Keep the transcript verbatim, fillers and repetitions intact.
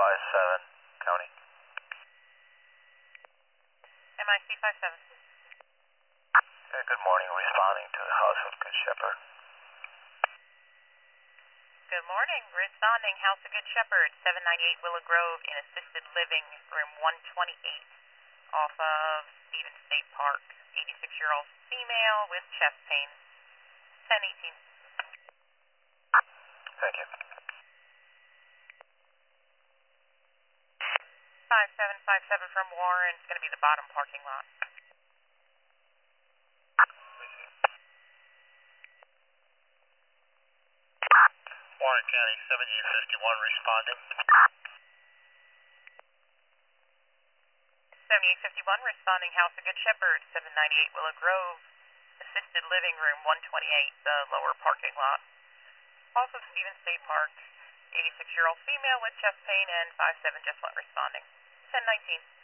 five seven, County. M I C five seven. Yeah, good morning. Responding to the House of Good Shepherd. Good morning. Responding, House of Good Shepherd, seven ninety-eight Willow Grove in assisted living, room one twenty-eight, off of Stevens State Park. eighty-six-year-old female with chest pain. ten eighteen. Thank you. five seven five seven from Warren. It's going to be the bottom parking lot. Warren County, seventy-eight fifty-one, responding. seventy-eight fifty-one, responding, House of Good Shepherd, seven ninety-eight Willow Grove, assisted living room one twenty-eight, the lower parking lot. Off of Stevens State Park, eighty-six-year-old female with chest pain, and five seven just went responding. ten nineteen.